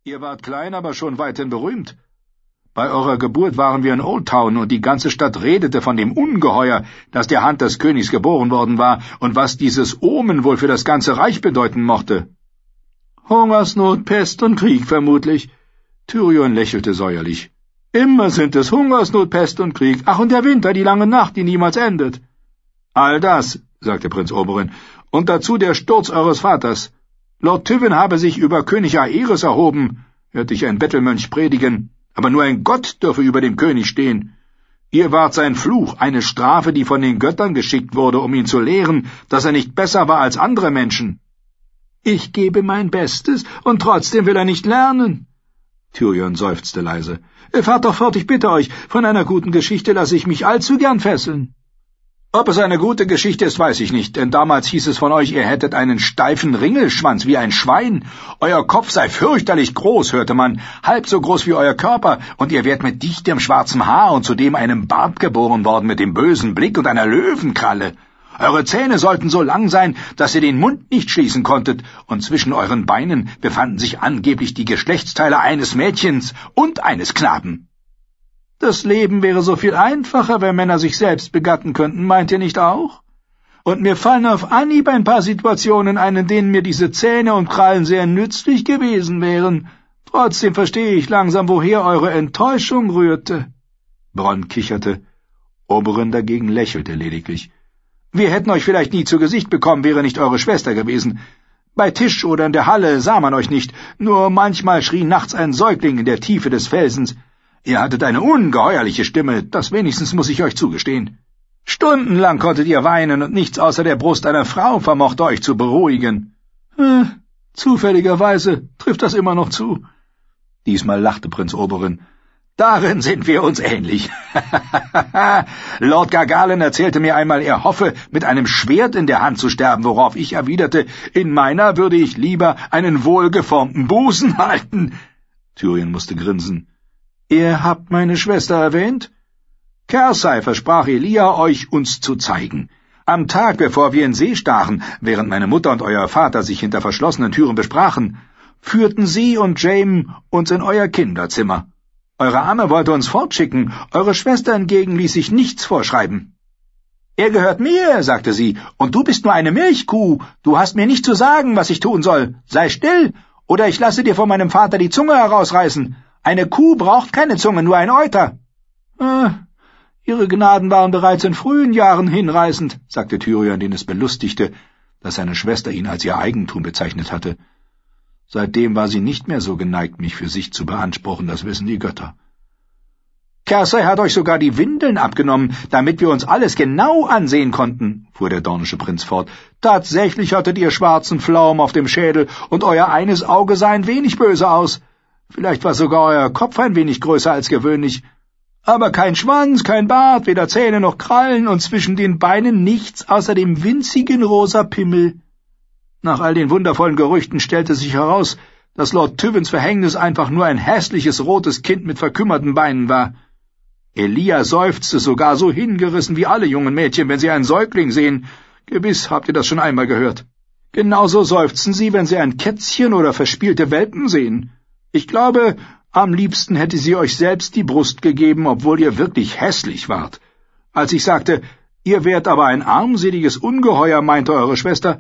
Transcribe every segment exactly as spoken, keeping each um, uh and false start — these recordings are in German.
Ihr wart klein, aber schon weithin berühmt. Bei eurer Geburt waren wir in Old Town und die ganze Stadt redete von dem Ungeheuer, das der Hand des Königs geboren worden war und was dieses Omen wohl für das ganze Reich bedeuten mochte. Hungersnot, Pest und Krieg vermutlich. Tyrion lächelte säuerlich. Immer sind es Hungersnot, Pest und Krieg. Ach, und der Winter, die lange Nacht, die niemals endet. All das, sagte Prinz Oberyn, und dazu der Sturz eures Vaters. Lord Tywin habe sich über König Aerys erhoben, hörte ich ein Bettelmönch predigen, aber nur ein Gott dürfe über dem König stehen. Ihr wart sein Fluch, eine Strafe, die von den Göttern geschickt wurde, um ihn zu lehren, dass er nicht besser war als andere Menschen. Ich gebe mein Bestes, und trotzdem will er nicht lernen. Tyrion seufzte leise. Fahrt doch fort, ich bitte euch, von einer guten Geschichte lasse ich mich allzu gern fesseln. Ob es eine gute Geschichte ist, weiß ich nicht, denn damals hieß es von euch, ihr hättet einen steifen Ringelschwanz wie ein Schwein. Euer Kopf sei fürchterlich groß, hörte man, halb so groß wie euer Körper, und ihr wärt mit dichtem schwarzem Haar und zudem einem Bart geboren worden mit dem bösen Blick und einer Löwenkralle. Eure Zähne sollten so lang sein, dass ihr den Mund nicht schließen konntet, und zwischen euren Beinen befanden sich angeblich die Geschlechtsteile eines Mädchens und eines Knaben. Das Leben wäre so viel einfacher, wenn Männer sich selbst begatten könnten, meint ihr nicht auch? Und mir fallen auf Anhieb ein paar Situationen ein, in denen mir diese Zähne und Krallen sehr nützlich gewesen wären. Trotzdem verstehe ich langsam, woher eure Enttäuschung rührte. Bronn kicherte. Oberyn dagegen lächelte lediglich. Wir hätten euch vielleicht nie zu Gesicht bekommen, wäre nicht eure Schwester gewesen. Bei Tisch oder in der Halle sah man euch nicht, nur manchmal schrie nachts ein Säugling in der Tiefe des Felsens. Ihr hattet eine ungeheuerliche Stimme, das wenigstens muss ich euch zugestehen. Stundenlang konntet ihr weinen, und nichts außer der Brust einer Frau vermochte euch zu beruhigen. Äh, zufälligerweise trifft das immer noch zu. Diesmal lachte Prinz Oberyn. Darin sind wir uns ähnlich. Lord Gargalen erzählte mir einmal, er hoffe, mit einem Schwert in der Hand zu sterben, worauf ich erwiderte, in meiner würde ich lieber einen wohlgeformten Busen halten. Tyrion musste grinsen. Ihr habt meine Schwester erwähnt? Cersei versprach Elia, euch uns zu zeigen. Am Tag, bevor wir in See stachen, während meine Mutter und euer Vater sich hinter verschlossenen Türen besprachen, führten sie und Jaime uns in euer Kinderzimmer. Eure Amme wollte uns fortschicken, eure Schwester hingegen ließ sich nichts vorschreiben. Er gehört mir, sagte sie, und du bist nur eine Milchkuh. Du hast mir nicht zu sagen, was ich tun soll. Sei still, oder ich lasse dir von meinem Vater die Zunge herausreißen. Eine Kuh braucht keine Zunge, nur ein Euter. Äh, ihre Gnaden waren bereits in frühen Jahren hinreißend, sagte Tyrion, den es belustigte, dass seine Schwester ihn als ihr Eigentum bezeichnet hatte. Seitdem war sie nicht mehr so geneigt, mich für sich zu beanspruchen, das wissen die Götter. Cersei hat euch sogar die Windeln abgenommen, damit wir uns alles genau ansehen konnten, fuhr der dornische Prinz fort. Tatsächlich hattet ihr schwarzen Flaum auf dem Schädel, und euer eines Auge sah ein wenig böse aus. Vielleicht war sogar euer Kopf ein wenig größer als gewöhnlich. Aber kein Schwanz, kein Bart, weder Zähne noch Krallen, und zwischen den Beinen nichts außer dem winzigen rosa Pimmel. Nach all den wundervollen Gerüchten stellte sich heraus, dass Lord Tywins Verhängnis einfach nur ein hässliches rotes Kind mit verkümmerten Beinen war. Elia seufzte sogar so hingerissen wie alle jungen Mädchen, wenn sie einen Säugling sehen. Gewiss habt ihr das schon einmal gehört. Genauso seufzen sie, wenn sie ein Kätzchen oder verspielte Welpen sehen. Ich glaube, am liebsten hätte sie euch selbst die Brust gegeben, obwohl ihr wirklich hässlich wart. Als ich sagte, ihr wärt aber ein armseliges Ungeheuer, meinte eure Schwester,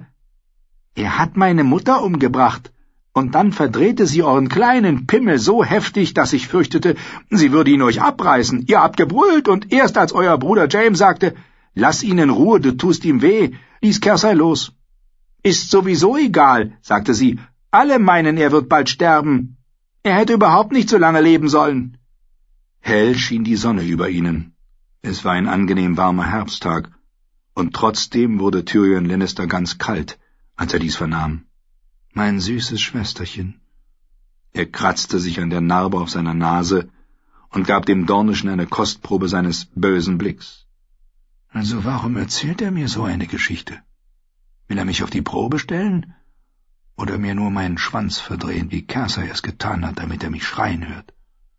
er hat meine Mutter umgebracht, und dann verdrehte sie euren kleinen Pimmel so heftig, dass ich fürchtete, sie würde ihn euch abreißen. Ihr habt gebrüllt, und erst als euer Bruder Jaime sagte, »Lass ihn in Ruhe, du tust ihm weh«, ließ Cersei los. »Ist sowieso egal«, sagte sie, »alle meinen, er wird bald sterben. Er hätte überhaupt nicht so lange leben sollen.« Hell schien die Sonne über ihnen. Es war ein angenehm warmer Herbsttag, und trotzdem wurde Tyrion Lannister ganz kalt, als er dies vernahm. »Mein süßes Schwesterchen.« Er kratzte sich an der Narbe auf seiner Nase und gab dem Dornischen eine Kostprobe seines bösen Blicks. »Also warum erzählt er mir so eine Geschichte? Will er mich auf die Probe stellen? Oder mir nur meinen Schwanz verdrehen, wie Cersei es getan hat, damit er mich schreien hört?«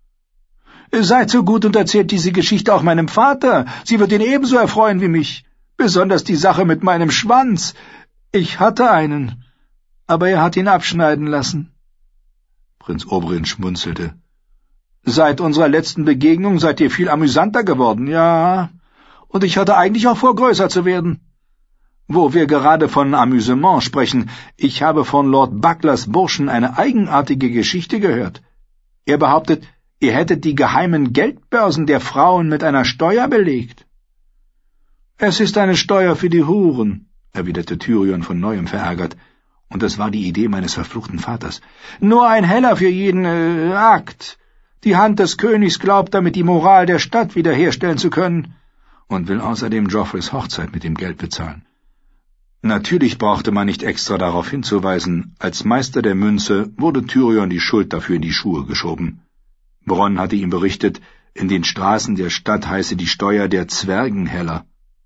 »Seid so gut und erzählt diese Geschichte auch meinem Vater. Sie wird ihn ebenso erfreuen wie mich. Besonders die Sache mit meinem Schwanz. Ich hatte einen, aber er hat ihn abschneiden lassen.« Prinz Oberyn schmunzelte. »Seit unserer letzten Begegnung seid ihr viel amüsanter geworden, ja, und ich hatte eigentlich auch vor, größer zu werden. Wo wir gerade von Amüsement sprechen, ich habe von Lord Bucklers Burschen eine eigenartige Geschichte gehört. Er behauptet, ihr hättet die geheimen Geldbörsen der Frauen mit einer Steuer belegt.« »Es ist eine Steuer für die Huren«, erwiderte Tyrion von neuem verärgert, und das war die Idee meines verfluchten Vaters. »Nur ein Heller für jeden äh, Akt. Die Hand des Königs glaubt damit, die Moral der Stadt wiederherstellen zu können, und will außerdem Joffreys Hochzeit mit dem Geld bezahlen.« Natürlich brauchte man nicht extra darauf hinzuweisen, als Meister der Münze wurde Tyrion die Schuld dafür in die Schuhe geschoben. Bronn hatte ihm berichtet, in den Straßen der Stadt heiße die Steuer der Zwergenheller.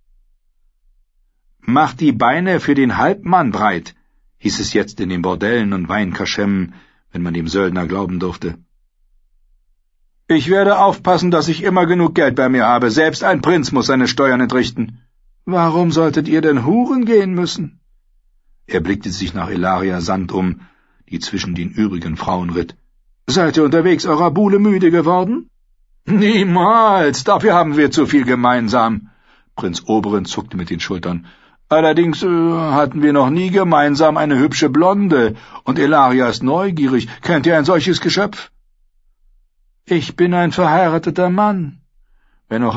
»Macht die Beine für den Halbmann breit«, hieß es jetzt in den Bordellen und Weinkaschemmen, wenn man dem Söldner glauben durfte. »Ich werde aufpassen, dass ich immer genug Geld bei mir habe. Selbst ein Prinz muss seine Steuern entrichten. Warum solltet ihr denn huren gehen müssen?« Er blickte sich nach Ellaria Sand um, die zwischen den übrigen Frauen ritt. »Seid ihr unterwegs eurer Buhle müde geworden?« »Niemals, dafür haben wir zu viel gemeinsam.« Prinz Oberyn zuckte mit den Schultern. »Allerdings äh, hatten wir noch nie gemeinsam eine hübsche Blonde, und Ellaria ist neugierig. Kennt ihr ein solches Geschöpf?« »Ich bin ein verheirateter Mann. Wenn auch